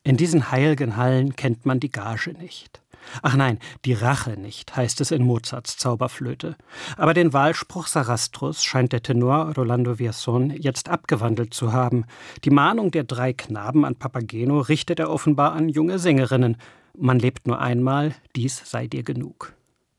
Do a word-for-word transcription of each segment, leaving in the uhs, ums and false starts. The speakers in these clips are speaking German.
In diesen heilgen Hallen kennt man die Gage nicht. Ach nein, die Rache nicht, heißt es in Mozarts Zauberflöte. Aber den Wahlspruch Sarastros scheint der Tenor Rolando Villazón jetzt abgewandelt zu haben. Die Mahnung der drei Knaben an Papageno richtet er offenbar an junge Sängerinnen. Man lebt nur einmal, dies sei dir genug.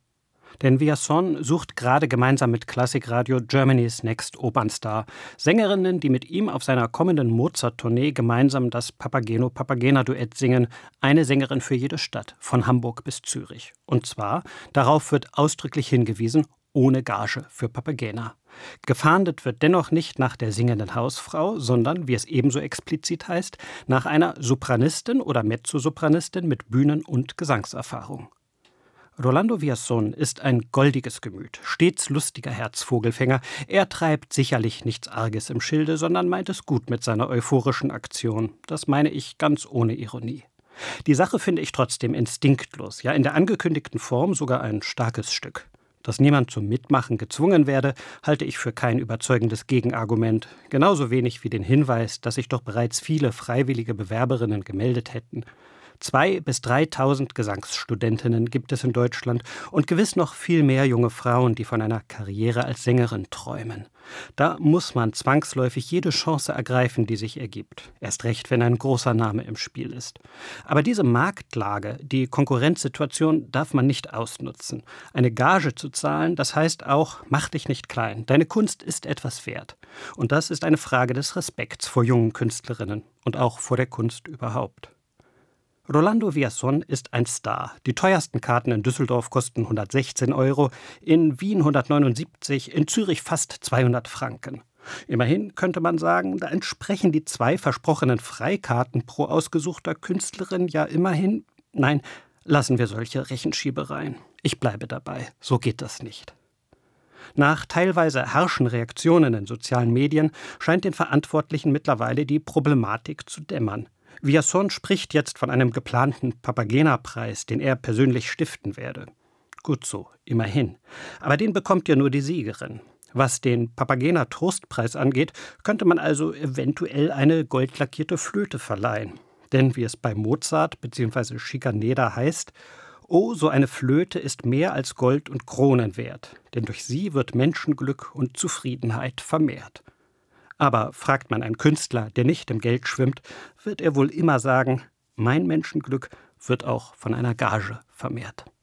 Denn Villazón sucht gerade gemeinsam mit Klassikradio Germany's Next Opernstar. Sängerinnen, die mit ihm auf seiner kommenden Mozart-Tournee gemeinsam das Papageno-Papagena-Duett singen. Eine Sängerin für jede Stadt, von Hamburg bis Zürich. Und zwar, darauf wird ausdrücklich hingewiesen, ohne Gage für Papagena. Gefahndet wird dennoch nicht nach der singenden Hausfrau, sondern, wie es ebenso explizit heißt, nach einer Sopranistin oder Mezzosopranistin mit Bühnen- und Gesangserfahrung. Rolando Villazón ist ein goldiges Gemüt, stets lustiger Herzvogelfänger. Er treibt sicherlich nichts Arges im Schilde, sondern meint es gut mit seiner euphorischen Aktion. Das meine ich ganz ohne Ironie. Die Sache finde ich trotzdem instinktlos, ja in der angekündigten Form sogar ein starkes Stück. Dass niemand zum Mitmachen gezwungen werde, halte ich für kein überzeugendes Gegenargument. Genauso wenig wie den Hinweis, dass sich doch bereits viele freiwillige Bewerberinnen gemeldet hätten. Zwei- bis dreitausend Gesangsstudentinnen gibt es in Deutschland und gewiss noch viel mehr junge Frauen, die von einer Karriere als Sängerin träumen. Da muss man zwangsläufig jede Chance ergreifen, die sich ergibt. Erst recht, wenn ein großer Name im Spiel ist. Aber diese Marktlage, die Konkurrenzsituation, darf man nicht ausnutzen. Eine Gage zu zahlen, das heißt auch, mach dich nicht klein. Deine Kunst ist etwas wert. Und das ist eine Frage des Respekts vor jungen Künstlerinnen und auch vor der Kunst überhaupt. Rolando Villazón ist ein Star. Die teuersten Karten in Düsseldorf kosten hundertsechzehn Euro, in Wien hundertneunundsiebzig, in Zürich fast zweihundert Franken. Immerhin könnte man sagen, da entsprechen die zwei versprochenen Freikarten pro ausgesuchter Künstlerin ja immerhin. Nein, lassen wir solche Rechenschiebereien. Ich bleibe dabei, so geht das nicht. Nach teilweise harschen Reaktionen in sozialen Medien scheint den Verantwortlichen mittlerweile die Problematik zu dämmern. Villazón spricht jetzt von einem geplanten Papagena-Preis, den er persönlich stiften werde. Gut so, immerhin. Aber den bekommt ja nur die Siegerin. Was den Papagena-Trostpreis angeht, könnte man also eventuell eine goldlackierte Flöte verleihen. Denn wie es bei Mozart bzw. Schikaneder heißt, oh, so eine Flöte ist mehr als Gold und Kronen wert, denn durch sie wird Menschenglück und Zufriedenheit vermehrt. Aber fragt man einen Künstler, der nicht im Geld schwimmt, wird er wohl immer sagen, mein Menschenglück wird auch von einer Gage vermehrt.